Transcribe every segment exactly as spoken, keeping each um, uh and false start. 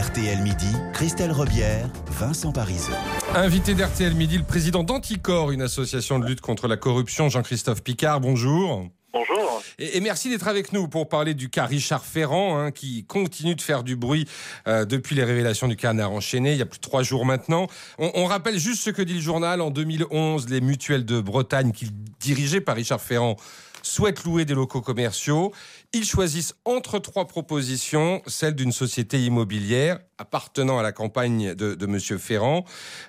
R T L Midi, Christelle Rebière, Vincent Parisot. Invité d'R T L Midi, le président d'Anticor, une association de lutte contre la corruption, Jean-Christophe Picard. Bonjour. Bonjour. Et, et merci d'être avec nous pour parler du cas Richard Ferrand, hein, qui continue de faire du bruit euh, depuis les révélations du canard enchaîné, il y a plus de trois jours maintenant. On, on rappelle juste ce que dit le journal. En deux mille onze, les mutuelles de Bretagne, qui dirigées par Richard Ferrand, souhaitent louer des locaux commerciaux. Ils choisissent entre trois propositions, celle d'une société immobilière appartenant à la campagne de, de Monsieur Ferrand.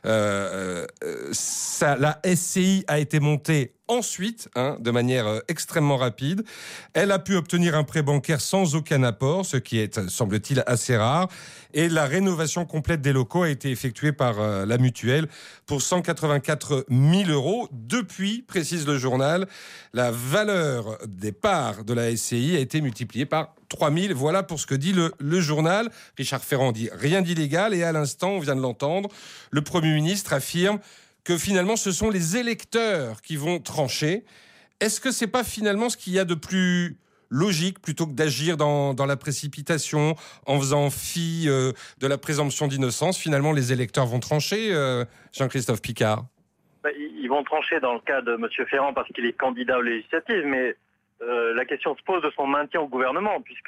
Euh, euh, ça, la S C I a été montée ensuite, hein, de manière euh, extrêmement rapide. Elle a pu obtenir un prêt bancaire sans aucun apport, ce qui est, semble-t-il, assez rare. Et la rénovation complète des locaux a été effectuée par euh, la mutuelle pour cent quatre-vingt-quatre mille euros. Depuis, précise le journal, la valeur des parts de la S C I a été multipliée par trois mille. Voilà pour ce que dit le, le journal. Richard Ferrand dit rien d'illégal et à l'instant, on vient de l'entendre, le Premier ministre affirme que finalement ce sont les électeurs qui vont trancher. Est-ce que c'est pas finalement ce qu'il y a de plus logique plutôt que d'agir dans, dans la précipitation en faisant fi euh, de la présomption d'innocence? Finalement, les électeurs vont trancher, euh, Jean-Christophe Picard. Ils vont trancher dans le cas de M. Ferrand parce qu'il est candidat aux législatives, mais euh, la question se pose de son maintien au gouvernement, puisque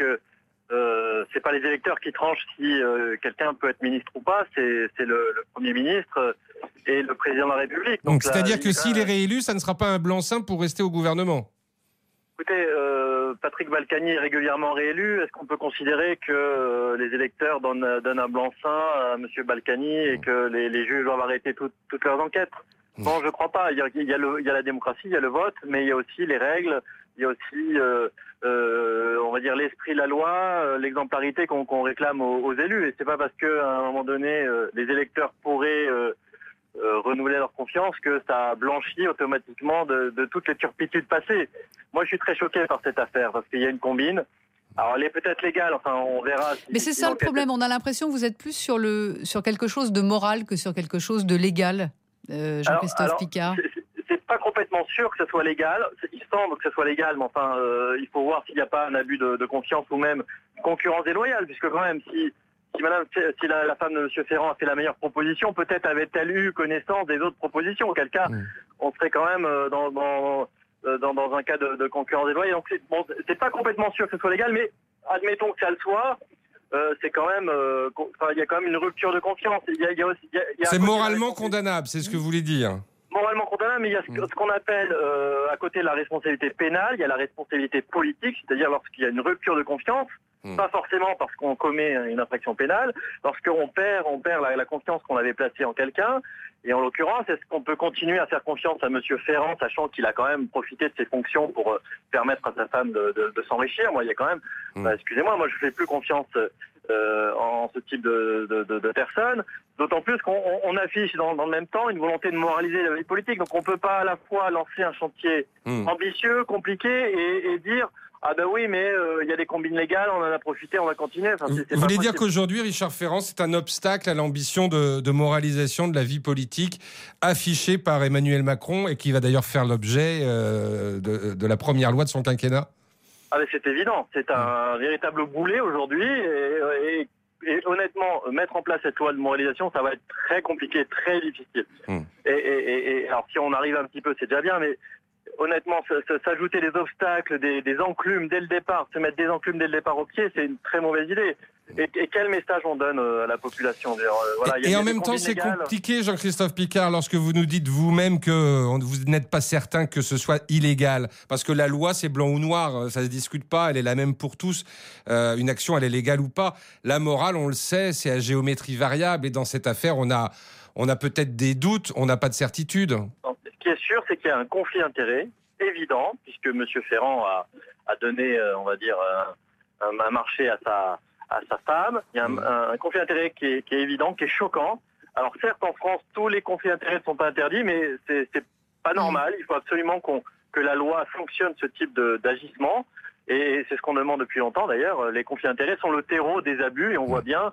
euh, c'est pas les électeurs qui tranchent si euh, quelqu'un peut être ministre ou pas, c'est, c'est le, le Premier ministre et le Président de la République. Donc, Donc là, c'est-à-dire que il, s'il est réélu, ça ne sera pas un blanc-seing pour rester au gouvernement? Écoutez, euh, Patrick Balkany est régulièrement réélu. Est-ce qu'on peut considérer que euh, les électeurs donnent, donnent un blanc-seing à M. Balkany et que les, les juges doivent arrêter tout, toutes leurs enquêtes? Non, je crois pas. Il y, a, il, y a le, il y a la démocratie, il y a le vote, mais il y a aussi les règles, il y a aussi, euh, euh, on va dire, l'esprit de la loi, euh, l'exemplarité qu'on, qu'on réclame aux, aux élus. Et c'est pas parce qu'à un moment donné, euh, les électeurs pourraient euh, euh, renouveler leur confiance que ça blanchit automatiquement de, de toutes les turpitudes passées. Moi, je suis très choqué par cette affaire parce qu'il y a une combine. Alors, elle est peut-être légale, enfin, on verra. Si, Mais c'est ça le problème, on a l'impression que vous êtes plus sur, le, sur quelque chose de moral que sur quelque chose de légal. Euh, Jean-Christophe alors, alors, Picard. C'est, c'est pas complètement sûr que ce soit légal. Il semble que ce soit légal, mais enfin, euh, il faut voir s'il n'y a pas un abus de, de confiance ou même concurrence déloyale, puisque quand même, si, si, madame, si la, la femme de M. Ferrand a fait la meilleure proposition, peut-être avait-elle eu connaissance des autres propositions. Auquel cas, mmh. on serait quand même dans, dans, dans, dans un cas de, de concurrence déloyale. Donc, c'est, bon, c'est pas complètement sûr que ce soit légal, mais admettons que ça le soit. Euh, c'est quand même, euh, il y a quand même une rupture de confiance. Il y a, il y a aussi, il y a, il y a c'est moralement condamnable, c'est ce que vous voulez dire. Moralement condamnable, mais il y a ce, ce qu'on appelle, euh, à côté de la responsabilité pénale, il y a la responsabilité politique, c'est-à-dire lorsqu'il y a une rupture de confiance, mmh. pas forcément parce qu'on commet une infraction pénale, lorsqu'on perd, on perd la, la confiance qu'on avait placée en quelqu'un. Et en l'occurrence, est-ce qu'on peut continuer à faire confiance à M. Ferrand, sachant qu'il a quand même profité de ses fonctions pour euh, permettre à sa femme de, de, de s'enrichir? Moi, il y a quand même, mmh. bah, excusez-moi, moi je fais plus confiance euh, en ce type de, de, de, de personnes. D'autant plus qu'on on affiche dans, dans le même temps une volonté de moraliser la vie politique. Donc on peut pas à la fois lancer un chantier mmh. ambitieux, compliqué, et, et dire ah ben oui, mais il euh, y a des combines légales, on en a profité, on va continuer. Enfin, c'est, c'est Vous voulez dire possible. qu'aujourd'hui, Richard Ferrand, c'est un obstacle à l'ambition de, de moralisation de la vie politique affichée par Emmanuel Macron et qui va d'ailleurs faire l'objet euh, de, de la première loi de son quinquennat? Ah ben c'est évident, c'est un mmh. véritable boulet aujourd'hui et, et, et honnêtement, mettre en place cette loi de moralisation, ça va être très compliqué, très difficile. Mmh. Et, et, et alors si on arrive un petit peu, c'est déjà bien, mais honnêtement, s'ajouter des obstacles, des, des enclumes dès le départ, se mettre des enclumes dès le départ au pied, c'est une très mauvaise idée. Et, et quel message on donne à la population? Voilà, Et, et en même temps, c'est légales. compliqué, Jean-Christophe Picard, lorsque vous nous dites vous-même que vous n'êtes pas certain que ce soit illégal. Parce que la loi, c'est blanc ou noir, ça ne se discute pas, elle est la même pour tous. Euh, une action, elle est légale ou pas. La morale, on le sait, c'est à géométrie variable. Et dans cette affaire, on a, on a peut-être des doutes, on n'a pas de certitude. Ce qui est sûr, c'est qu'il y a un conflit d'intérêts évident, puisque M. Ferrand a, a donné, euh, on va dire, un, un marché à sa, à sa femme. Il y a un, un, un conflit d'intérêts qui est, qui est évident, qui est choquant. Alors certes, en France, tous les conflits d'intérêts ne sont pas interdits, mais c'est, c'est pas normal. Il faut absolument qu'on, que la loi sanctionne ce type de, d'agissement. Et c'est ce qu'on demande depuis longtemps, d'ailleurs. Les conflits d'intérêts sont le terreau des abus, et on voit bien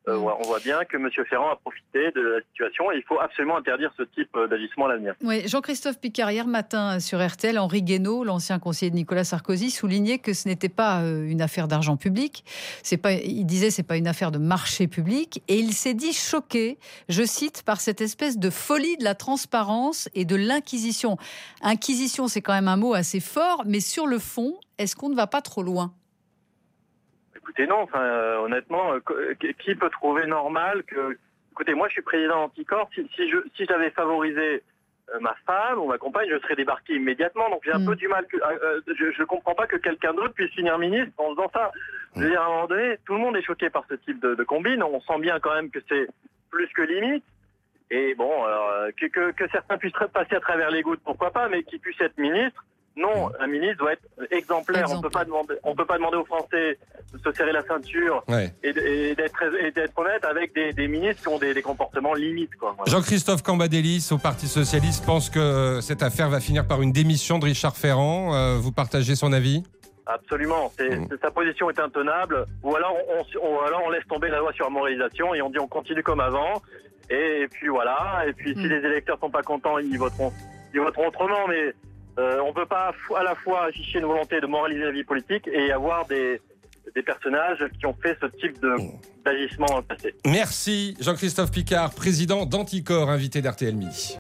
Euh, on voit bien que M. Ferrand a profité de la situation et il faut absolument interdire ce type d'agissement à l'avenir. Oui, Jean-Christophe Picard, hier matin sur R T L, Henri Guénaud, l'ancien conseiller de Nicolas Sarkozy, soulignait que ce n'était pas une affaire d'argent public. C'est pas, il disait que ce n'est pas une affaire de marché public. Et il s'est dit choqué, je cite, par cette espèce de folie de la transparence et de l'inquisition. Inquisition, c'est quand même un mot assez fort, mais sur le fond, est-ce qu'on ne va pas trop loin ? Écoutez, non, enfin, euh, honnêtement, euh, qui peut trouver normal que... Écoutez, moi, je suis président d'Anticor. Si, si, je, si j'avais favorisé euh, ma femme ou ma compagne, je serais débarqué immédiatement. Donc, j'ai un mmh. peu du mal... Que, euh, je ne comprends pas que quelqu'un d'autre puisse finir ministre en faisant ça. Je veux dire, à un moment donné, tout le monde est choqué par ce type de, de combine. On sent bien quand même que c'est plus que limite. Et bon, alors, que, que, que certains puissent passer à travers les gouttes, pourquoi pas, mais qu'ils puissent être ministres. Non, un ministre doit être exemplaire. exemplaire. On peut pas demander, on peut pas demander aux Français de se serrer la ceinture ouais. et, et, d'être, et d'être honnête avec des, des ministres qui ont des, des comportements limites, quoi. Voilà. Jean-Christophe Cambadélis, au Parti Socialiste, pense que cette affaire va finir par une démission de Richard Ferrand. Euh, vous partagez son avis ? Absolument. C'est, mmh. c'est, sa position est intenable. Ou alors on, on, ou alors on laisse tomber la loi sur la moralisation et on dit on continue comme avant. Et, et puis voilà. Et puis mmh. si les électeurs sont pas contents, ils voteront, ils voteront autrement. Mais Euh, on ne peut pas à la fois afficher une volonté de moraliser la vie politique et avoir des, des personnages qui ont fait ce type de, d'agissement dans le passé. Merci Jean-Christophe Picard, président d'Anticor, invité d'R T L Midi.